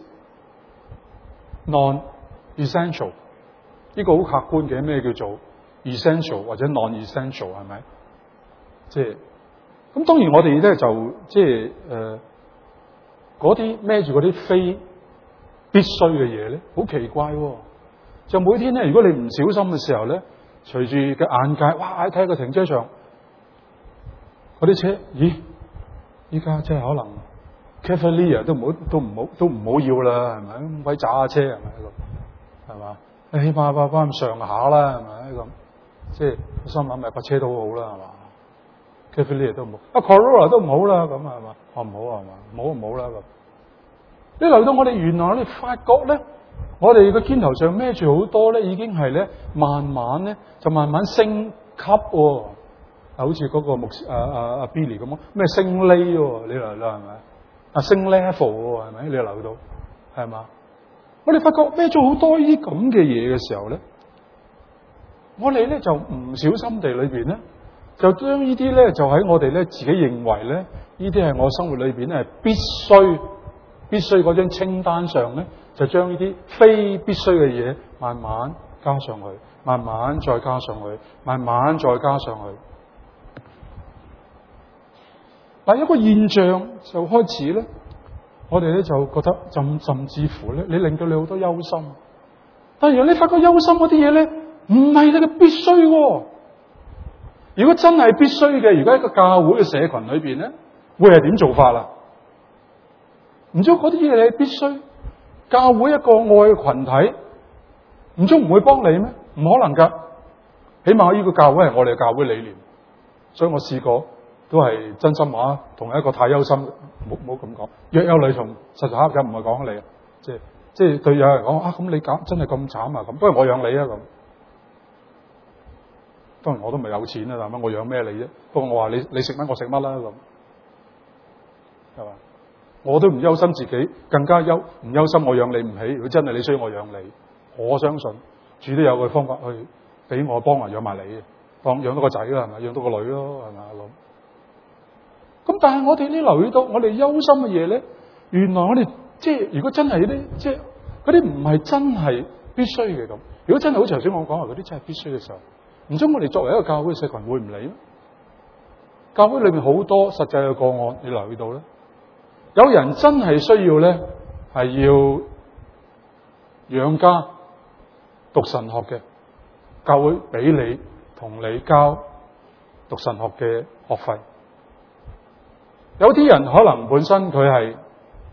，non-essential。呢個好客觀嘅咩叫做 essential 或者 non-essential 係咪？即係咁，當然我哋咧就即係嗰啲孭住嗰啲非必須嘅嘢咧，好奇怪喎！就每天咧，如果你唔小心嘅時候咧，隨住嘅眼界，哇！睇下個停車場嗰啲車，咦？依家即係可能 Cavalier 都唔好要啦，係咪？咁鬼渣下車係咪咁？係嘛？你起碼翻上下啦，係咪咁？即係心諗咪架車都好啦，係嘛？Cavalier 都唔好，Corolla 都唔好啦，咁係嘛？唔好係嘛？唔好啦咁。你嚟到我哋原來我哋發覺咧，我哋個肩頭上孭住好多咧，已經係咧慢慢升級喎。好似嗰個Billy 咁咯，咩升 level 喎？你嚟啦係咪？升 level 喎係咪？你嚟到係嘛？我哋發覺孭咗好多呢啲咁嘅嘢嘅時候咧，我哋咧就唔小心地裏邊咧，就將呢啲咧就喺我哋咧自己認為咧，呢啲係我生活裏邊咧係必須嗰張清單上咧，就將呢啲非必須嘅嘢慢慢加上去，慢慢再加上去，慢慢再加上去。但一個現象就開始咧，我哋咧就覺得甚至乎咧，你令到你好多憂心。但係如果你發覺憂心嗰啲嘢咧，唔係你嘅必須喎。如果真係必須嘅，如果喺個教會嘅社群裏邊咧，會係點做法啦？唔知嗰啲嘢你係必須，教會一個愛嘅群體，唔通唔會幫你咩？唔可能噶。起碼呢個教會係我哋嘅教會理念，所以我試過都係真心話，同一個太憂心，冇咁講。若有雷同，實在黑嘅唔係講你，即係對有人講啊，咁你真係咁慘啊咁，不如我養你啊咁。當然我都唔係有錢啊，係咪？我養咩你啫？不過我話你食乜我食乜啦咁，係嘛？我都唔憂心自己，更加唔憂心我養你唔起。如果真係你需要我養你，我相信主都有個方法去俾我幫人養埋你，當養到個仔啦，係咪？養到個女咯，係咪咁？但係我哋呢留意到，我哋憂心嘅嘢咧，原來我哋即係如果真係啲即係嗰啲唔係真係必須嘅咁。如果真係好似頭先我講話嗰啲真係必須嘅時候，唔通我哋作為一個教會嘅社群會唔理咩？教會裏面好多實際嘅個案，你留意到咧？有人真係需要咧，係要養家讀神學嘅，教會俾你同你交讀神學嘅學費。有啲人可能本身佢係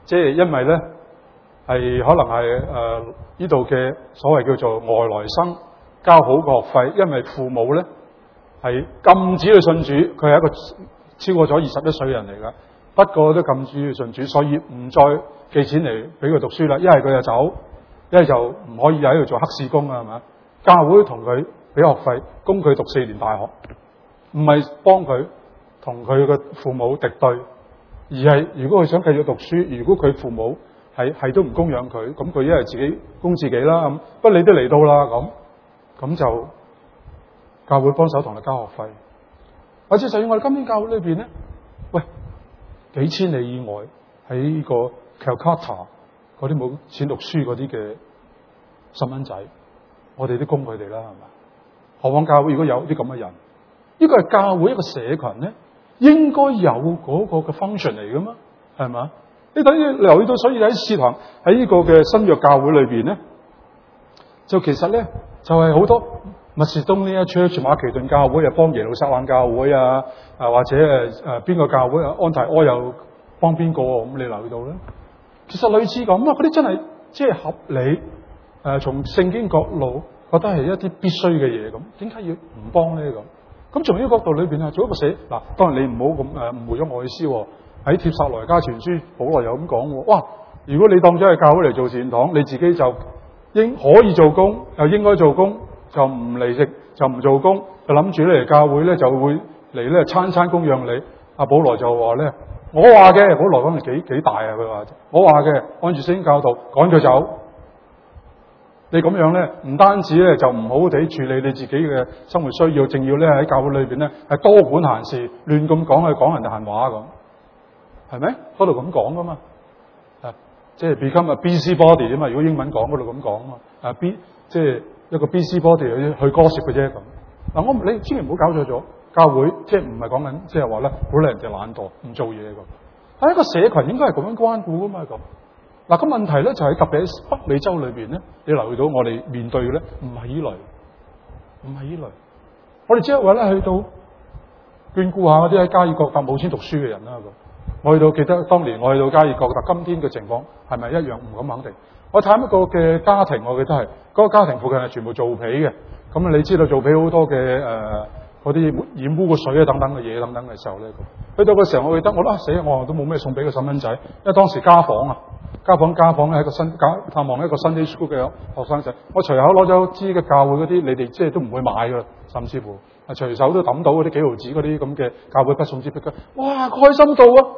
即係因為咧係可能係呢度嘅所謂叫做外來生交好個學費，因為父母咧係禁止佢信主，佢係一個超過咗21歲嘅人嚟㗎，不過都禁止佢信主，所以唔再寄錢嚟俾佢讀書啦。一係佢就走，一係就唔可以喺度做黑市工啊，係咪？教會同佢俾學費，供佢讀4年大學，唔係幫佢同佢嘅父母敵對，而係如果佢想繼續讀書，如果佢父母係都唔供養佢，咁佢一係自己供自己啦。咁不過你都嚟到啦，咁就教會幫手同你交學費。或者就算我哋今天教會裏邊咧，喂，幾千里以外喺呢個 Calcutta 嗰啲冇錢讀書嗰啲嘅細蚊仔，我哋都供佢哋啦，係嘛？何況教會如果有啲咁嘅人，呢個係教會一個社群咧，應該有嗰個嘅 function 嚟噶嘛，係嘛？你等於留意到，所以喺使徒行喺呢個嘅新約教會裏邊咧，就其實咧就係好多密士東呢一 church 馬其頓教會又幫耶路撒冷教會啊，或者邊個教會安提阿又幫邊個咁，你留意到咧？其實類似咁啊，嗰啲真係即係合理從聖經角度覺得係一啲必須嘅嘢咁，點解要唔幫咧咁？咁從呢個角度裏邊啊，做一個寫嗱，當然你唔好咁誤會咗我意思喎。喺帖撒羅尼迦前書，保羅又咁講喎。哇！如果你當咗係教會嚟做善堂，你自己就可以做工，又應該做工，就唔嚟食，就唔做工，就諗住咧嚟教會咧就會嚟咧餐餐供養你。阿保羅就話咧，我話嘅，保羅講係幾大啊？佢話我話嘅，按住聖經教導趕佢走。你咁樣咧，唔單止咧就唔好地處理你自己嘅生活需要，仲要咧喺教會裏邊咧係多管閒事，亂咁講人哋閒話咁。係咪？嗰度咁講噶嘛？即係 become a busy body 啫嘛。如果英文講嗰度咁講啊嘛。即係一個 busy body 去gossip嘅啫咁。嗱，你千祈唔好搞錯咗。教會即係唔係講緊即係話咧，鼓勵人哋懶惰唔做嘢咁。但係一個社群應該係咁樣關顧噶嘛咁。嗱，個問題咧就係特別喺北美洲裏邊咧，你留意到我哋面對嘅咧唔係依類，唔係依類。我哋只係話咧去到眷顧下嗰啲喺加爾各答冇錢讀書嘅人啦咁。我去到記得當年我去到加爾各答，今天嘅情況係咪一樣？唔敢肯定。我睇一個嘅家庭，我記得係嗰個家庭附近係全部做皮嘅。咁你知道做皮好多嘅嗰啲染污嘅水啊等等嘅嘢等等嘅時候咧，去到嘅時候我記得我死我都冇咩送俾個細蚊仔，因為當時家訪咧喺個探望一個 Sunday School 嘅學生仔，我隨口攞咗支嘅教會嗰啲，你哋即係都唔會買㗎，甚至乎隨手都抌到嗰啲幾毫子嗰啲咁嘅教會不送之筆嘅，哇開心到啊！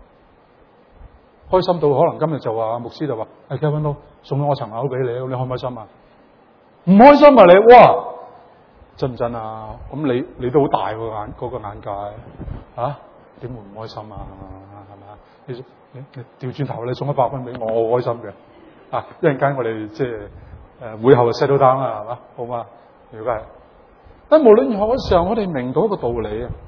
開心到可能今日就話牧師就話，Kevin 都送咗我層樓俾你，你開唔開心啊？唔開心啊你？哇！真唔真啊？咁你都好大個眼嗰個眼界嚇，點會唔開心啊？係咪啊？你調轉頭你送100蚊俾我，我開心嘅。一陣間我哋即係會後就 set 到單啦，係嘛？好嘛？如果係，但無論如何嘅時候，我哋明到一個道理啊。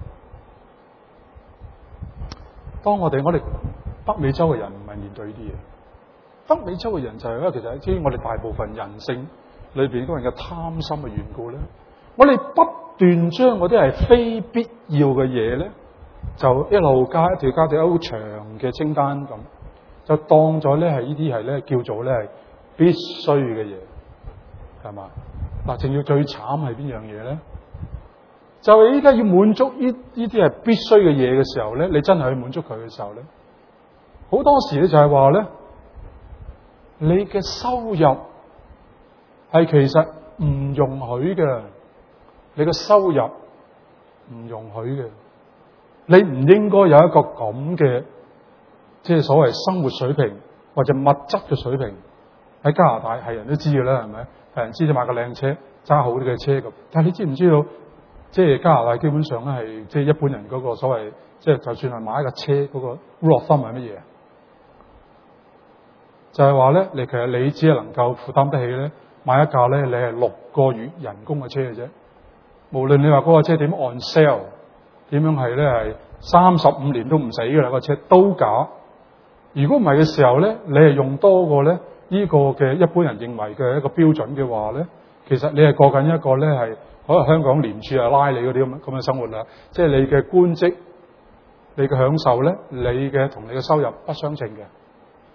當我哋北美洲嘅人唔係面對呢啲嘢，北美洲嘅人就係咧，其實基於我哋大部分人性裏邊嗰個人嘅貪心嘅緣故咧，我哋不斷將嗰啲係非必要嘅嘢咧，就一路加一條好長嘅清單咁，就當咗咧係呢啲係咧叫做咧係必須嘅嘢，係嘛？嗱，仲要最慘係邊樣嘢咧？就係依家要滿足呢啲係必須嘅嘢嘅時候咧，你真係去滿足佢嘅時候咧，好多時咧就係話咧，你嘅收入係其實唔容許嘅，你嘅收入唔容許嘅，你唔應該有一個咁嘅即係所謂生活水平或者物質嘅水平。喺加拿大係人都知嘅啦，係咪？係人知就買個靚車，揸好啲嘅車咁。但係你知唔知道？即係加拿大基本上咧係即係一般人嗰個所謂即係就算係買一架車嗰個 rule of thumb 係乜嘢？就係話咧，其實你只係能夠負擔得起咧買一架咧你係6個月人工嘅車嘅啫。無論你話嗰個車點 on sale， 點樣係咧係35年都唔死㗎啦，個車都假。如果唔係嘅時候咧，你係用多過咧呢個嘅一般人認為嘅一個標準嘅話咧，其實你係過緊一個咧係可能香港廉署拉你嗰啲咁嘅生活啦。即係你嘅官職、你嘅享受咧，你嘅同你嘅收入不相稱嘅。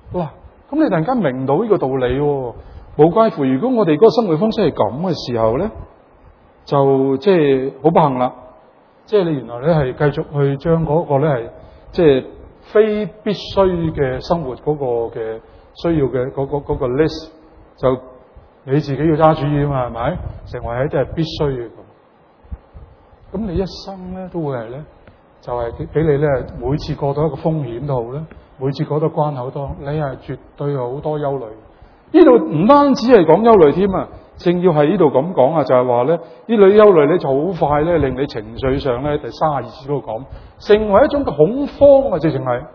嗱，咁你突然間明到呢個道理喎，無怪乎如果我哋嗰個生活方式係咁嘅時候咧，就即係好不幸啦。即係你原來咧係繼續去將嗰個咧係即係非必須嘅生活嗰個嘅需要嘅嗰個 list， 就你自己要揸主意啊嘛，係咪？成為一啲係必須嘅咁。咁你一生咧都會係咧，就係俾你咧每次過到一個風險都好咧，每次過到關口都好，你係絕對有好多憂慮。呢度唔單止係講憂慮添啊，正要係呢度咁講啊，就係話咧呢類憂慮咧就好快咧令你情緒上咧第32節嗰度講，成為一種嘅恐慌啊，直情係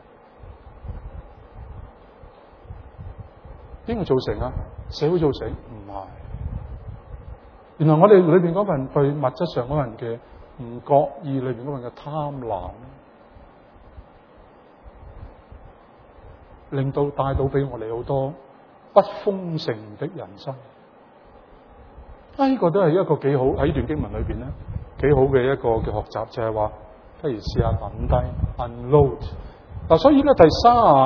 邊個造成啊？社會造成？唔係。原來我哋裏邊嗰份對物質上嗰份嘅唔覺意裏邊嗰份嘅貪婪，令到帶到俾我哋好多不豐盛的人生。呢個都係一個幾好喺呢段經文裏邊咧，幾好嘅一個嘅學習，就係話，不如試下等低 unload。嗱，所以咧第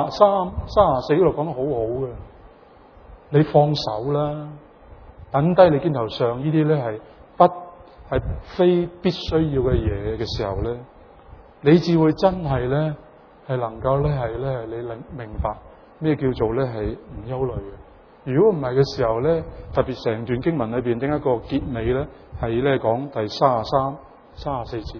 33、34嗰度講得好好嘅，你放手啦。等低你肩頭上呢啲咧係非必須要嘅嘢嘅時候咧，你至會真係咧係能夠咧係咧你明白咩叫做咧係唔憂慮嘅。如果唔係嘅時候咧，特別成段經文裏邊點解個結尾咧係咧講第33、34節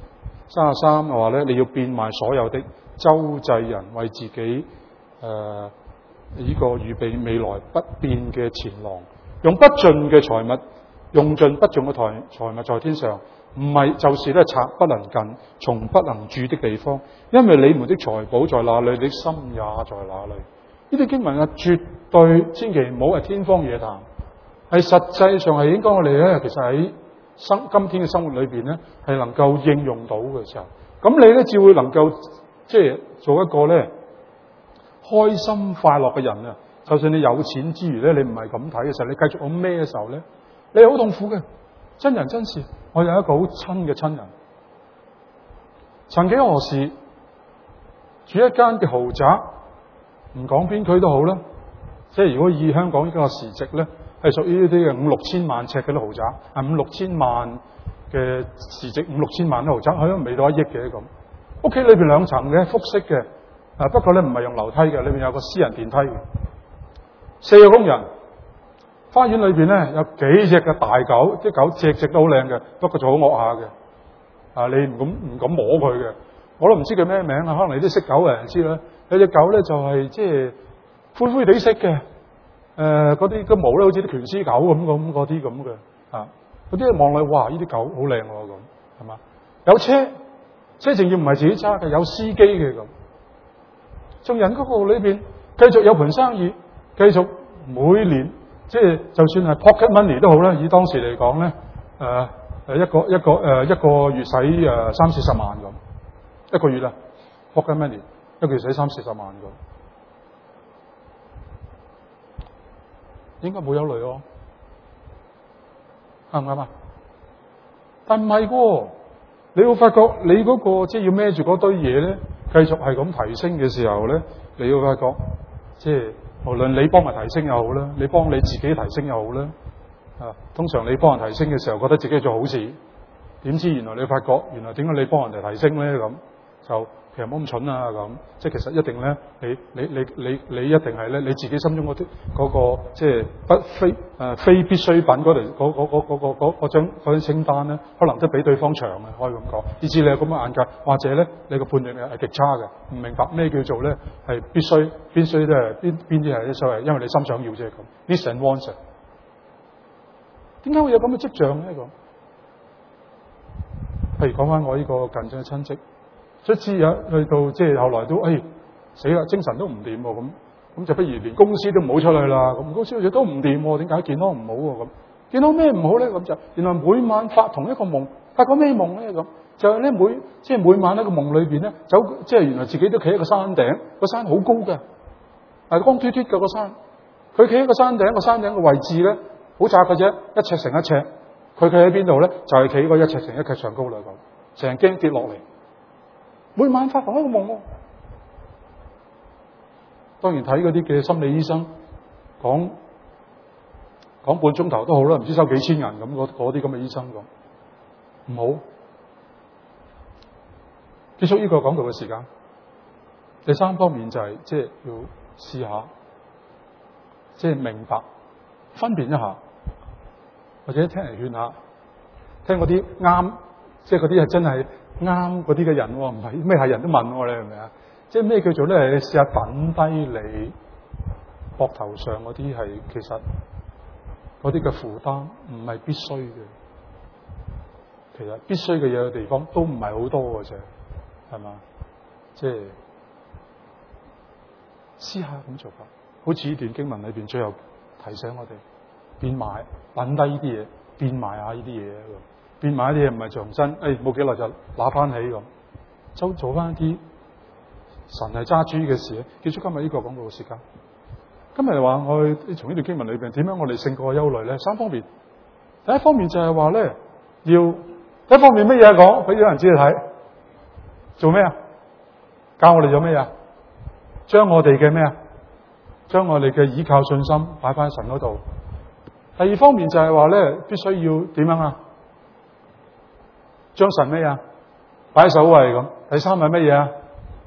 ，33嘅話咧你要變賣所有的，周濟人，為自己呢個預備未來不變嘅錢囊。用不盡嘅財物，用盡不盡嘅財物在天上，唔係就是咧賊不能近，蟲不能住的地方，因為你們的財寶在哪裏，你的心也在哪裏。呢啲經文啊，絕對千祈唔好係天方夜譚，係實際上係應該我哋咧，其實喺今天嘅生活裏邊咧，係能夠應用到嘅時候，咁你咧只會能夠即係做一個咧開心快樂嘅人啊！就算你有錢之餘咧，你唔係咁睇嘅時候，你繼續咁孭嘅時候咧，你係好痛苦嘅。真人真事，我有一個好親嘅親人，曾幾何時住一間嘅豪宅，唔講邊區都好啦。即係如果以香港呢個市值咧，係屬於呢啲嘅5、6千萬尺嘅啲豪宅，係5、6千萬嘅市值，5、6千萬嘅豪宅，佢都未到1億嘅咁。屋企裏邊2層嘅複式嘅，不過咧唔係用樓梯嘅，裏邊有個私人電梯嘅。4個工人，花園裏邊咧有幾隻嘅大狗，啲狗隻隻都好靚嘅，不過就好惡下嘅。你唔敢摸佢嘅，我都唔知佢咩名啊，可能你啲識狗嘅人知啦。有隻狗咧就係即係灰灰地色嘅，嗰啲毛咧好似啲拳師狗咁嗰啲咁嘅，嗰啲望落去，哇！呢啲狗好靚喎咁，係嘛？有車仲要唔係自己揸嘅，有司機嘅咁。眾人嗰個裏邊繼續有盤生意。繼續每年即係就算係 pocket money 都好啦，以當時嚟講咧，一個月使30-40萬咁，一個月啦 pocket money 一個月使30-40萬咁，應該冇憂慮咯，啱唔啱啊？但唔係喎，你會發覺你嗰個即係要孭住嗰堆嘢咧，繼續係咁提升嘅時候咧，你會發覺即係。無論你幫人提升又好啦，你幫你自己提升又好啦，通常你幫人提升嘅時候，覺得自己做好事，點知原來你發覺，原來點解你幫人哋提升咧？咁就其實冇咁蠢啊！咁即係其實一定咧，你一定係咧，你自己心中嗰個即係非必需品嗰張清單咧，可能都比對方長嘅，可以咁講。以至你有咁嘅眼界，或者咧你個判斷力係極差嘅，唔明白咩叫做咧係必須咧邊啲係啲所謂，因為你心想要啫咁。Needs and wants， 點解會有咁嘅跡象咧？咁譬如講翻我呢個近親嘅親戚。卒之去到即係後來都死啦，精神都唔掂喎，咁就不如連公司都唔好出去啦。咁公司好似都唔掂喎，點解健康唔好喎？咁健康咩唔好咧？咁就原來每晚發同一個夢，發個咩夢咧？咁就係咧每晚喺個夢裏邊咧即係原來自己都企喺個山頂，個山好高嘅，係光脫脫嘅個山。佢企喺個山頂，個山頂嘅位置咧好窄嘅啫，1尺乘1尺。佢企喺邊度咧？就係企喺個1尺乘1尺上高啦咁，成日驚跌落嚟。每晚發同一個夢喎， 當然睇嗰啲嘅心理醫生講半鐘頭都好啦，唔知收幾千銀咁，嗰啲咁嘅醫生講唔好。結束呢個講道嘅時間。第三方面就係即係要試下，即係明白分辨一下，或者聽人勸下，聽嗰啲啱，即係嗰啲係真係啱嗰啲嘅人，唔係咩係人都問我，你明唔明啊？即係咩叫做咧？你試下等低你膊頭上嗰啲係其實嗰啲嘅負擔唔係必須嘅，其實必須嘅嘢嘅地方都唔係好多嘅啫，係嘛？即係試下咁做法，好似呢段經文裏邊最後提醒我哋變賣，等低呢啲嘢，變賣下呢啲嘢，變賣啲嘢唔係象真，冇幾耐就拿翻起咁，就做翻一啲神係揸主嘅事。結束今日呢個講道嘅時間。今日話我從呢段經文裏邊點樣我哋勝過憂慮咧？三方面。第一方面就係話咧，要一方面乜嘢講俾有人知你睇，做咩啊？教我哋做咩啊？將我哋嘅咩啊？將我哋嘅倚靠信心擺翻喺神嗰度。第二方面就係話咧，必須要點樣啊？將神咩啊？擺喺首位咁。第三係乜嘢啊？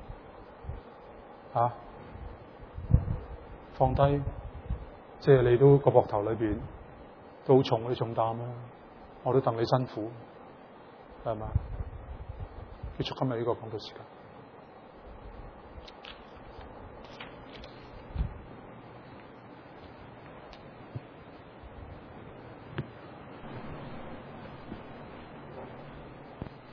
放低，即係你都個膊頭裏邊都好重嘅重擔啦，我都戥你辛苦，係嘛？結束今日呢個講道時間。